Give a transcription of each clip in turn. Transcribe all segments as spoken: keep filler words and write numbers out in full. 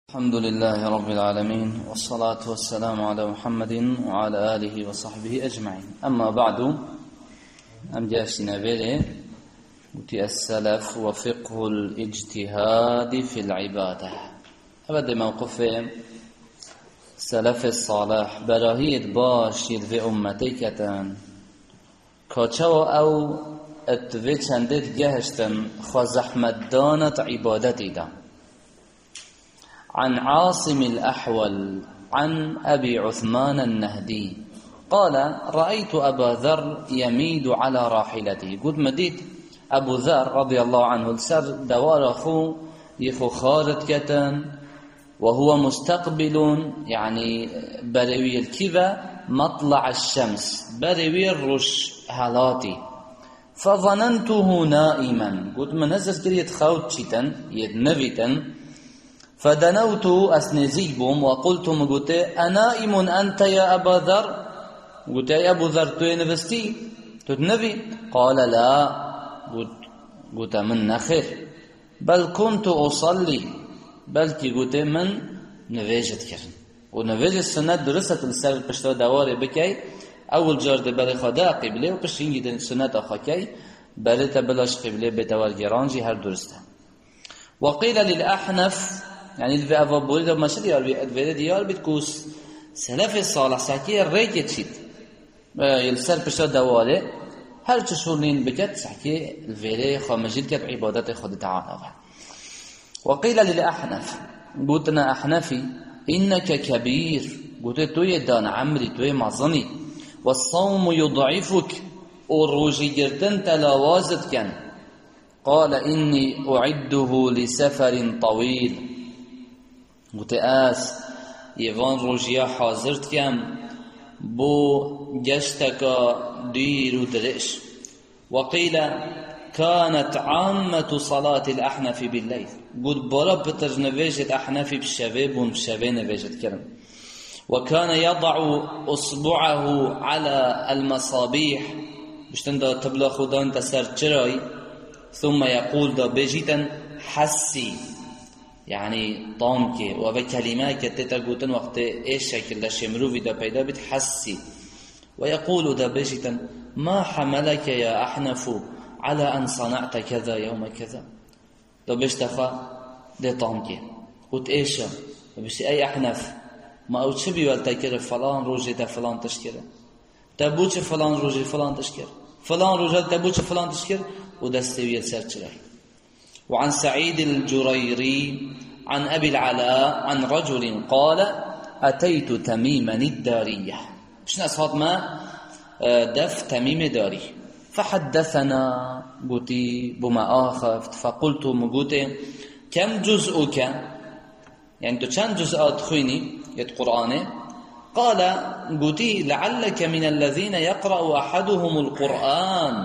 الحمد لله رب العالمين والصلاة والسلام على محمد وعلى آله وصحبه أجمعين. أما بعد أم جاشنا بيلي وتي السلف وفقه الاجتهاد في العبادة. أبدا موقف سلف الصالح براهيد باشير في أمتيكتان كاتشو أو اتوي چندت جهشتن خزحمت دانت عبادتي دا. عن عاصم الأحول عن أبي عثمان النهدي قال: رأيت أبا ذر يميد على راحلته. قلت مديت أبو ذر رضي الله عنه السر دوار أخو يخو خارج كتن وهو مستقبل يعني بروي الكذا مطلع الشمس بروي الرش هالاتي فظننته نائما. قلت من نزل كريت خوت شتن يدنبتن فدنوت أسنزيبهم وقلت مقلت: أنائم أنت يا أبا ذر؟ قلت: يا أبو ذر تو نفستي تتنبي؟ قال: لا. قلت قلت من نخير بل كنت أصلي بلكي قلت من نواجد كرن ونواجد السنة درست السر بشتر دواري بكي أول جارد بري خدا قبله وبشتين جدا سنة أخاكي بري تبلاش قبله بتوار جرانجي هر درسته. وقيل للأحنف يعني الفي أبو بوريد ومشي ديار بيت ديار بتكوس سلف الصالح ساكي ريكت شيت يلسر بشر دوالي هر تشورنين بكت ساكي الفيري خامجيد كت عبادات خود تعالى. وقيل للأحنف قلتنا أحنفي: إنك كبير. قلت تو يدان عمري تو مظني والصوم يضعفك وروجي جردن تلاوازت كان. قال: إني أعده لسفر طويل. متآس يفان روجيا حاضرت كم بو جشتك دير درش. وقيل: كانت عامة صلاة الأحنف بالليل. قد برا بتر نواجد أحنف بالشباب ومشابه نواجد كلام. وكان يضع أصبعه على المصابيح بشتن تبلا خدان تسر جراي ثم يقول دا بجيتا حسي يعني طامكي وبكلمات تتقوتن وقت ايش شكل دا شمروفي دا بيدا بتحسي ويقول دا بجيتا: ما حملك يا أحنف على أن صنعت كذا يوم كذا؟ دا بجتفا دا طامكي قلت ايش بس اي أحنف ما او تشبي والتكر فلان روجي دا فلان تشكر تبوش فلان روجي فلان تشكر فلان روجي تبوش فلان تشكر ودستوية سرچري. وعن سعيد الجريري عن أبي العلاء عن رجل قال: أتيت تميما الدارية. شنو أصحاب ما دف تميم داري فحدثنا قلتي بما آخفت فقلت مقلتي: كم جزءك؟ يعني تو چند جزءات خويني يد قرآن؟ قال: قلتي: لعلك من الذين يقرأ أحدهم القرآن.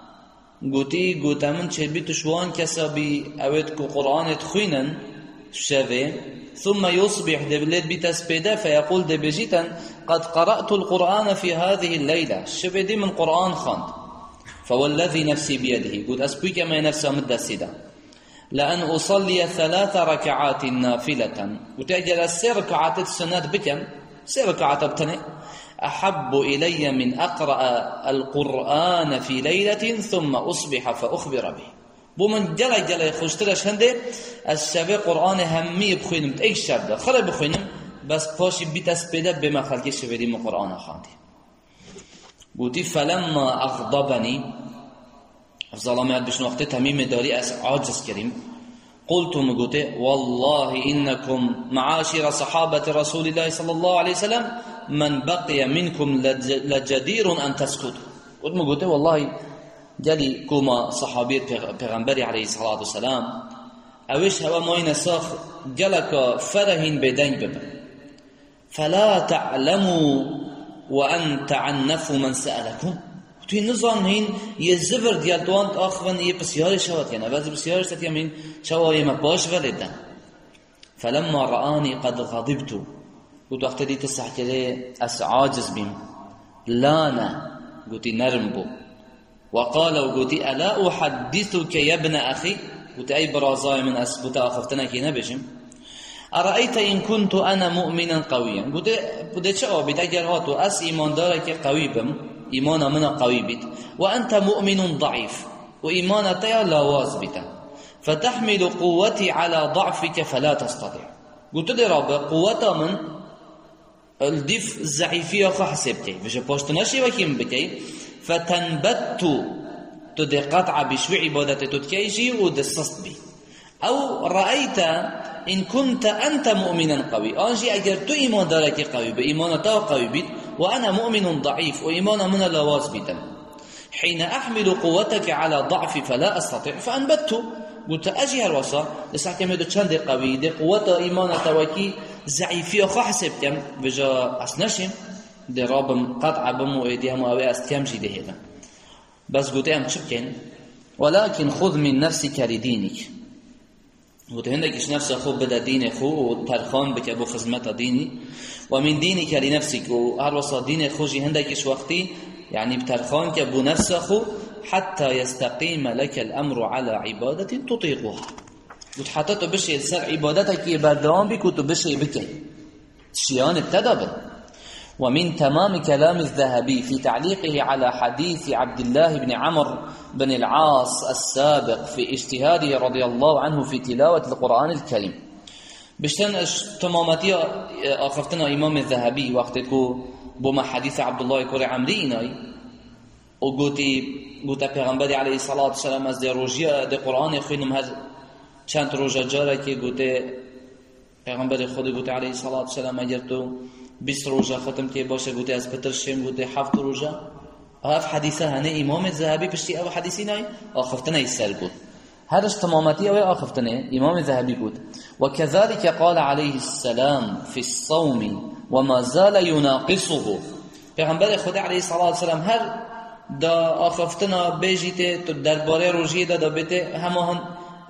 قلتي قلت من شبيت شوان كسبي أودك قرآن تخينا شافي ثم يصبح دبلت بتسبيدا فيقول دبجيتا: قد قرأت القرآن في هذه الليلة. شبيدي من قرآن خاند فوالذي نفسي بيده قلت أسبيك ما نفسه مدى السيدة لأن أصلي ثلاث ركعات نافلة وتأجل السير ركعات السنة بكم سير ركعات بتني أحب إلي من أقرأ القرآن في ليلة ثم أصبح فأخبر به. بومن جل جل خوشترش هنده الشبه قرآن همي بخوينم تأيك شبه خرب بخوينم بس باشي بتسبيده بما خلقه شبه من قرآن خانده. قلت: فلما أغضبني الظلامات بشن وقت تميم داري عاجز كريم قلت مقلت: والله إنكم معاشر صحابة رسول الله صلى الله عليه وسلم من بقي منكم لجدير أن تسكتوا. قلت مقلت: والله جالي كما صحابي پیغمبر عليه الصلاة والسلام اوش هوا موين ساخ جلك فرهين بدين ببن فلا تعلموا وأن تعنفوا من سألكم. توی نظام هین یه زبر دیال دوانت آخوان یه بسیاری شواد یعنی بعضی بسیاری شد یمین شوای ما باش ولدن. فلما رآني قد غضبت قلت وقت دي تسح كده أس عاجز بهم لانا قلت نرم بو وقال وقلت: ألا أحدثك يا ابن أخي؟ قلت: أي برازاي من أس قلت أخفتنا كي نبجم ارأیت این کنت انا مؤمنا قویا، گوته بوده چه آبید اگر ها تو از ایمان داره که قوی بم، ایمان من قوی بید، و انت مؤمن ضعیف و ایمان تیا لاواز بیتا، فتحمل قوتی على ضعفك فلا تستطيع. گوته در رابع قوتا من الدف ضعیفی آخو حسب کی وجه پاشت نشی و کیم بکی، فتنبت تو ده قطع بشوی عبادت تو تکیجی و دستست بی. او رأیت ان كنت انت مؤمنا قوی، آنجی اگر تو ایمان داره که قوی به ایمان تا قوی بید، و انا مؤمن ضعیف و ایمان من لواز بیدم، حين احمل قوتك على ضعفي فلا استطيع فانبت. قلت اجي هالوصا لسا كم يدو چند قوي دي قوة ايمان توكي ضعيفية خو حسبتم بجا اسنشم دي رابم قطع بمو ايديهم اوي استيام جي دي هذا بس قلت ام شبكين ولكن خذ من نفسك لدينك. قلت هندكش نفس خو بدا دين خو وترخان بك ابو خدمت ديني، ومن دينك لنفسك وهالوصا دين خو جي هندكش وقتي يعني بترخان كبو نفس خو حتى يستقيم لك الأمر على عبادة تطيقها. قلت حتى تبشي سر عبادتك يبردوان بك وتبشي بك شيان ابتدى. ومن تمام كلام الذهبي في تعليقه على حديث عبد الله بن عمرو بن العاص السابق في اجتهاده رضي الله عنه في تلاوة القرآن الكريم. بشتن تمامتي آخفتنا إمام الذهبي وقتكو بما حديث عبد الله كوري عمريناي وقوتي قوتا پیغمبری علیه الصلاة والسلام از در روژه در قرآن خوینم هر چند روژه جاره که گوته پیغمبر خود گوته علیه الصلاة والسلام اگر تو بیست روژه ختم که باشه گوته از پتر شیم گوته هفت روژه هف حدیثه هنه امام ذهبی پشتی او حدیثی نای آخفتنه ایسر بود هرش تمامتی او آخفتنه امام ذهبی بود. وكذلك قال عليه السلام في الصوم وما زال يناقصه. پیغمبر خود علیه الصلاة والسلام هر دا آخفتنا بیجیته تو درباره روژی دا دا بیته همه هم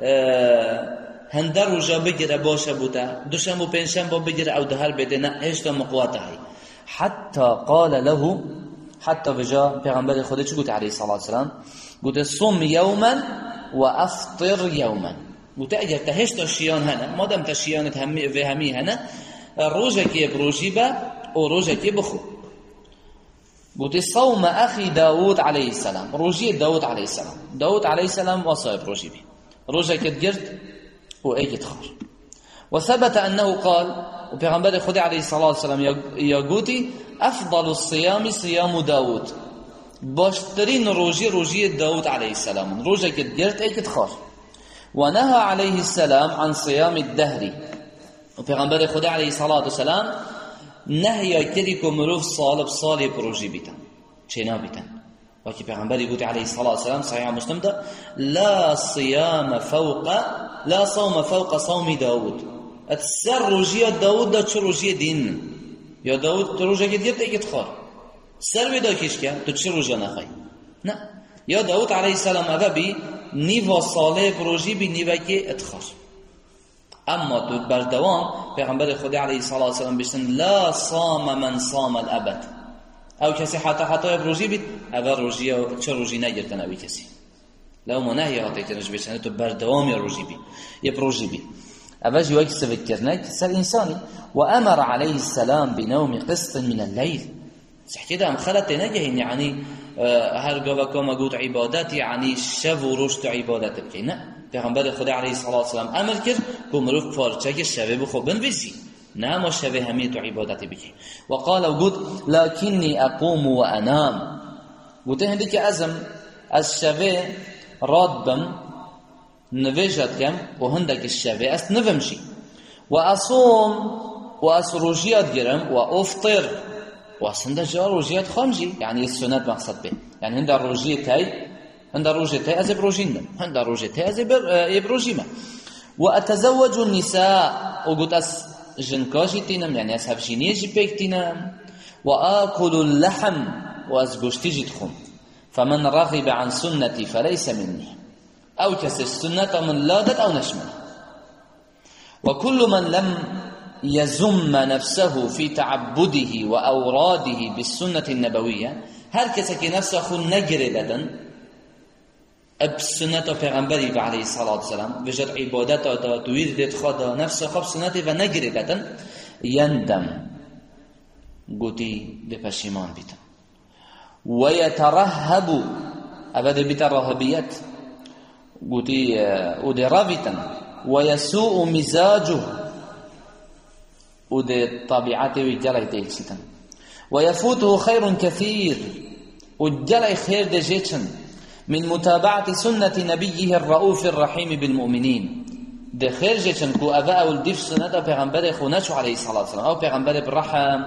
هنده روژا بگیره باشه بوده دوشنبه و پنجشنبه بگیره او دهر بیته نه هیچ تا مقواته هی. حتی قال له حتی وجا پیغمبر خود چی گوته علیه الصلاة والسلام گوته صم یوما و افطر یوما. گوته اگر تا هیچ تا شیان هنه مادم تا شیانت همی و همی هنه روژه که بروژی با و روژه که بخو. قلت صوم أخي داود عليه السلام روجي داود عليه السلام داود عليه السلام وصايب روجي بي روجي كتجرت وإيجت خار. وثبت أنه قال وبيغمبر خدي عليه الصلاة والسلام يا قوتي أفضل الصيام صيام داود باشترين روجي روجي داود عليه السلام روجي كتجرت إيجت خار. ونهى عليه السلام عن صيام الدهر وبيغمبر خدي عليه الصلاة والسلام نهی کردی که مروف سال بسال پروژی بیتن چنا بیتن و که پیغمبری گوتی علیه الصلاة والسلام صحیح مسلم ده لا صيام فوق لا صوم فوق صوم داود. اتسر روژی داود ده چه روژی دین یا داود تو روژه که دیرت ایک تخار سر بیدا کش که تو چه روژه نخوای نه یا داود علیه السلام اوه بی نیو ساله پروژی بی نیوه که اتخار. اما تو بردوام پیغمبر خدا علیه الصلاة والسلام بشتن لا صام من صام الابد او کسی حتی حتی روزی بید اول روزی چه روزی نگرتن اوی کسی لو منهی حتی کنش بشتن تو بردوام یا روزی بید یا روزی بید اول جوای که سفکرنه سر انسانی. و امر علیه السلام بنوم قسط من الليل صحكي ده خلت نجهين يعني هر قوا كما قلت عبادات يعني شب و روز تو عبادت بکی نه پیغمبر خدا علیه الصلاة والسلام امر کرد که مروف پارچه که شبه بخو بنویسی نه ما شبه همه تو عبادت بکی. و قال و قلت لكني اقوم و انام قلت هندی که ازم از شبه راد بم نویجت کم و هندک الشبه است نومشی و اصوم و از روژیت گرم و افطر و اصلا جا روژیت خامجی یعنی سنت مقصد به یعنی هند روژیت های هند روژیت های از بروژیندم هند روژیت های از بروژیمه. و اتزوج النساء و قلت از جنکاشی تینم یعنی از هفشینی جی پیک تینم و آکل اللحم و از گوشتی جی تخوم. فمن رغب عن سنتي فليس مني او کسی سنت من لادت او نشمن. وكل من لم يزم نفسه في تعبده وأوراده بالسنة النبوية هر کسی که نفسه خود نگره دادن اب سنت پیغمبری و علیه الصلاة والسلام وجد عبادت دا دویردت خدا نفس خواب سنت و نگریدتن یندم گوتی ده پشیمان بیتن و یترهب ابد بیت راهبیت گوتی او ده راویتن و یسوء مزاجه او ده طبیعت و جلای تیلسیتن و یفوته خیر کثیر و جلای خیر ده جیتن من متابعة سنة نبيه الرؤوف الرحيم بالمؤمنين ده خير جيشن كو أبا أول ديف سنة پیغمبر خونشو عليه الصلاة والسلام أو پیغمبر بالرحم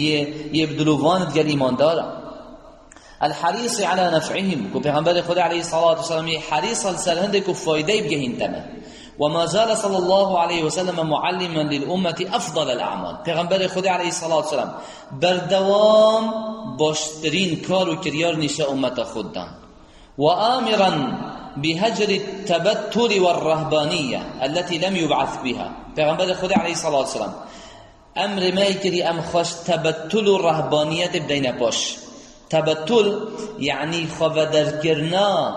يبدلوان ديال إيمان دارا الحريص على نفعهم كو پیغمبر خدا عليه الصلاة والسلام حريص السلهند كو فايده بجهين تمام وما زال صلى الله عليه وسلم معلما للأمة أفضل الأعمال پیغمبر خدا عليه الصلاة والسلام بردوام باشترين كارو كريار نشاء أمة خودان وآمرا بهجر التبتل والرهبانية التي لم يبعث بها پیغمبر خدا علیه الصلاة والسلام امر ما يكري ام خوش تبتل و رهبانیت بدین باش تبتل يعني خوادر کرنا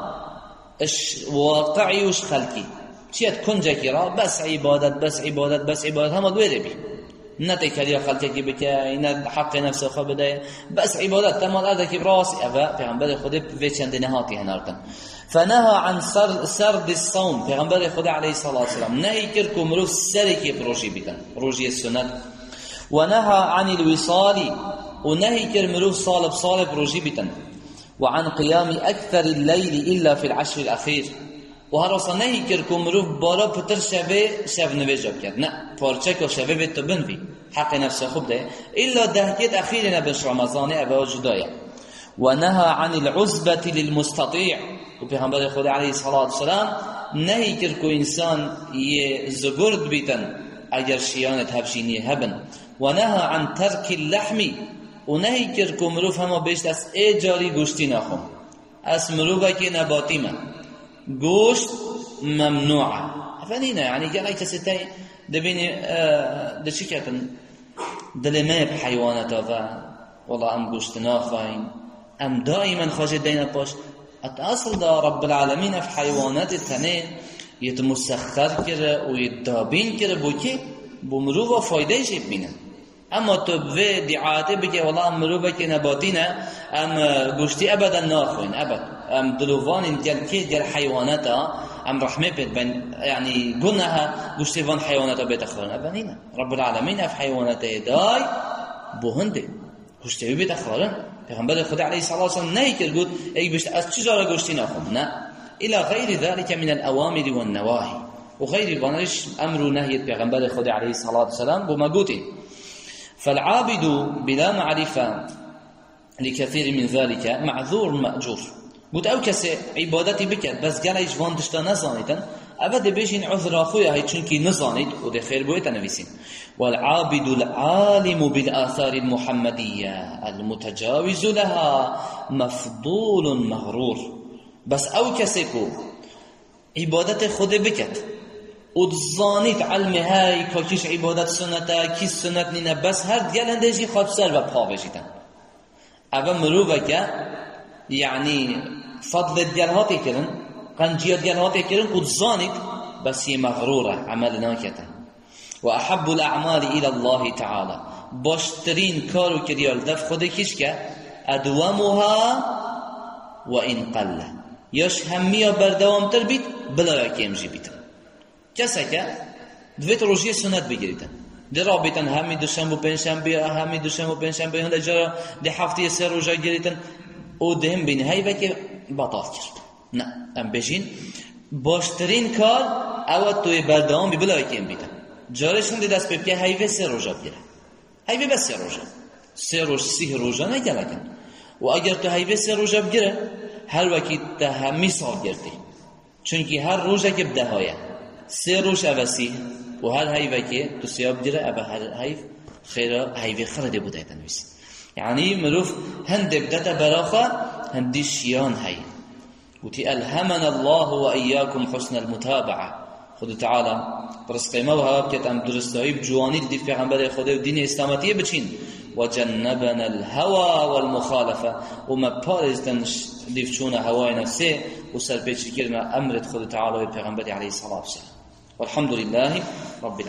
اش واقعي وش خلقي چیت کنجا کرا بس عبادت بس عبادت بس عبادت هم دویره بی نتی کلیا خلقی که بکه این حق نفس خود بده بس عبادت تمام هذا که براس ابا پیغمبر خدا به چند نهاتی هنارتن فنهى عن سرد الصوم پیغمبر خدا علیه الصلاة والسلام نهی کرد که مروف سری که روزی بیتن روزی سنت و نهى عن الوصال و نهی کرد مروف صالب صالب روزی بیتن و عن قيام اكثر الليل الا في العشر الاخير و هر اصلا نهی کرد که مروف بالا پتر شبه شب نویجاب کرد نه پارچه که شبه بیت تو بنوی حق نفس خوب ده الا دهکت اخیر نبش رمضان ابا جدایه و نهى عن العزبة للمستطيع و پیغمبر خدا علیه الصلاة والسلام نهی کرد که انسان یه زگرد بیتن اگر شیانت هفشینی هبن و نهى عن ترک اللحم و نهی کرد که مروف همه بیشت از ایجاری گوشتی نخون از مروفه که نباتی من گوشت ممنوعه افنینه یعنی گلای کسی تای دبینی ده چی کتن دلمه بحیوانتا و والله ام گوشت ناخوین ام دائما خواجه دینه باش اصل دا رب العالمین اف حیوانات تنه یتمسخر کرده و یدابین کرده بو که بو مروفا فایده شید بینه اما تو به دعاته بگه والله ام مروفا که نباتی نه ام گوشتی ابدا ناخوین ابدا ام دلووان دیل که دیل حیواناتا ام رحمه بید بین یعنی گناها گوشتی وان حیواناتا بیت اخوان ابدا نه رب العالمین اف حیوانات دای بو هنده گوشتی بیت اخوان پیغمبر خدا علیه الصلاة والسلام نهی کرد گفت ای بشت از چیزا گوشتی نخون نه الى غیر ذلك من الاوامر والنواهی و غیر بانش امر و نهی پیغمبر خدا علیه الصلاة والسلام بما گوتی فالعابد بلا معرفه لكثير من ذلك معذور مأجور گفت او کسی عبادتی بکرد بس گلایش واندشتا نزانیدن ابد بیشین عذر خویا هی چون کی نزانید و ده خیر بویت نویسین والعابد العالم بالآثار المحمدية المتجاوز لها مفضول مغرور بس او کسی کو عبادت خود بکد و زانید علم های کاکیش عبادت سنتا کی سنت نینه بس هر دیگه اندیشی خواب سر و پا بشیدن اول مروفه که یعنی فضل دیگه هاتی کرن قنجیت دیگه هاتی کرن و زانید بس یه مغروره عمل ناکتن و احب الاعمال الى الله تعالی باشترین کارو که دیال دف خود کش که ادوامها و این قله یاش همی بردوام تر بید بلا یکیم جی بیتن کسی که دویت روژی سنت بگیریدن دی را بیتن همی دوشنب و پنجشنبه همی دوشنب و پنجشنبه هنده جا دی هفته سه روژا گیریدن او دهم بین هیوه که بطاف کرد نه ام بشین باشترین کار او توی بردوام بی بلا یکیم بیتن جارشون دی دست بپیه هیوه سه روژا بگیره هیوه بس سه روژا سه روژ سی روژا نگلکن و اگر تو هیوه سه روژا بگیره هر وقت تا همی سال گرده چونکی هر روژا که بده هایه سه روژ اوسی و هر هیوه که تو سیاب بگیره ابا هر هیو خیره هیوه خرده بوده تنویسی یعنی مروف هنده بدتا براخه هندی شیان هی وتی الهمنا الله و ایاکم حسن المتابعه خود تعالی برسقی ما و هوا بکت ام درستایی بجوانی دی پیغمبر خدا و دین اسلامتیه بچین و جنبنا الهوا والمخالفه و ما پارزدن دیفچون هوای نفسه و سرپیچی کردن امرت خود تعالی و پیغمبر علیه الصلاة والسلام. والحمد لله رب العالمین.